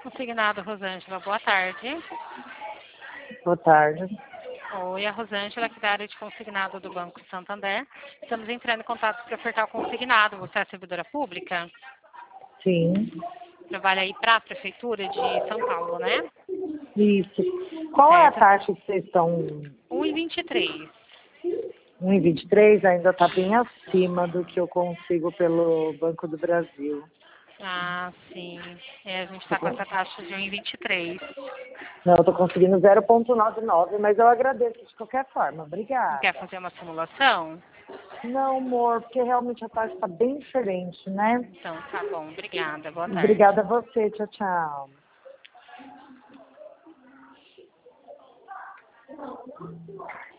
Consignado, Rosângela, boa tarde. Boa tarde. Oi, a Rosângela, aqui da área de consignado do Banco Santander. Estamos entrando em contato para ofertar o consignado. Você é servidora pública? Sim. Trabalha aí para a Prefeitura de São Paulo, né? Isso. Qual é a Certo. taxa que vocês estão? 1,23. 1,23 ainda está bem acima do que eu consigo pelo Banco do Brasil. Ah, sim. A gente está com essa taxa de 1,23. Não, eu estou conseguindo 0,99, mas eu agradeço de qualquer forma. Obrigada. Quer fazer uma simulação? Não, amor, porque realmente a taxa está bem diferente, né? Então, tá bom. Obrigada. Boa tarde. Obrigada a você. Tchau, tchau.